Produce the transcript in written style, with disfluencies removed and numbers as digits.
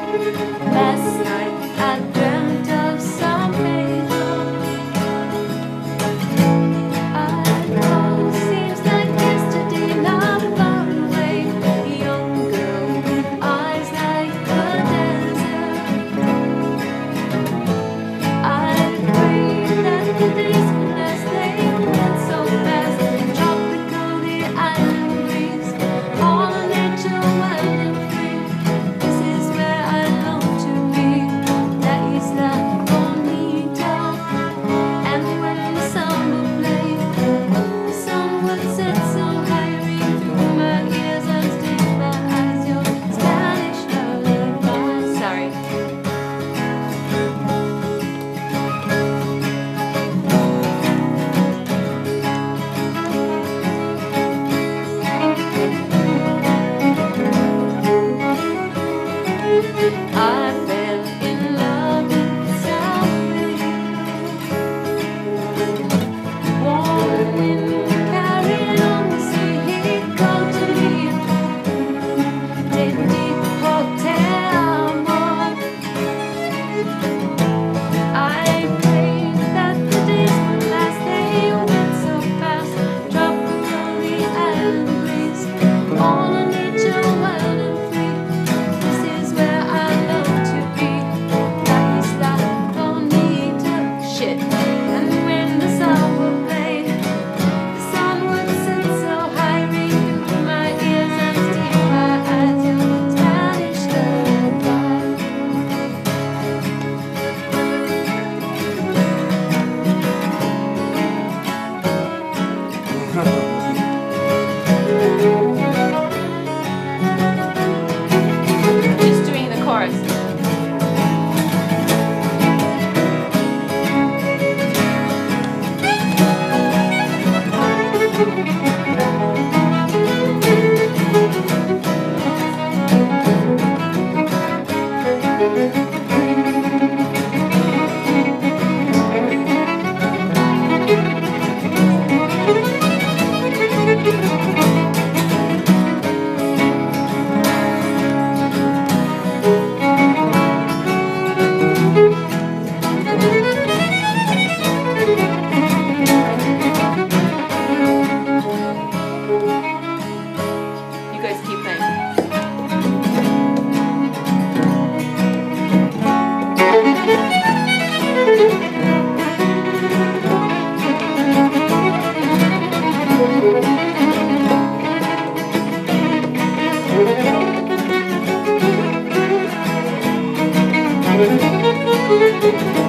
Last night I dreamt of some angel. I know, seems like yesterday, not far away. A young girl with eyes like a desert. I pray that the days will last, they went so fast. Tropical, the island breeze, all of nature wild and free. This is where I long to be, La Isla Bonita. And when the sun would play, the sun would set so high, ring through my ears and sting my eyes. Your Spanish lullaby. Sorry. I fell in love with South Bay. Warm wind carried on the sea, he called to me. Detti hotel amor. I prayed that the days would last, they went so fast. Tropical, the island breeze, all of nature wild and free. This is where I love to be, La Isla Bonita. Shit. And when the sun would play, the sun would set so high, ring through my ears and steal my eyes. Your Spanish lullaby. Just doing the chorus. You guys keep playing. Thank you.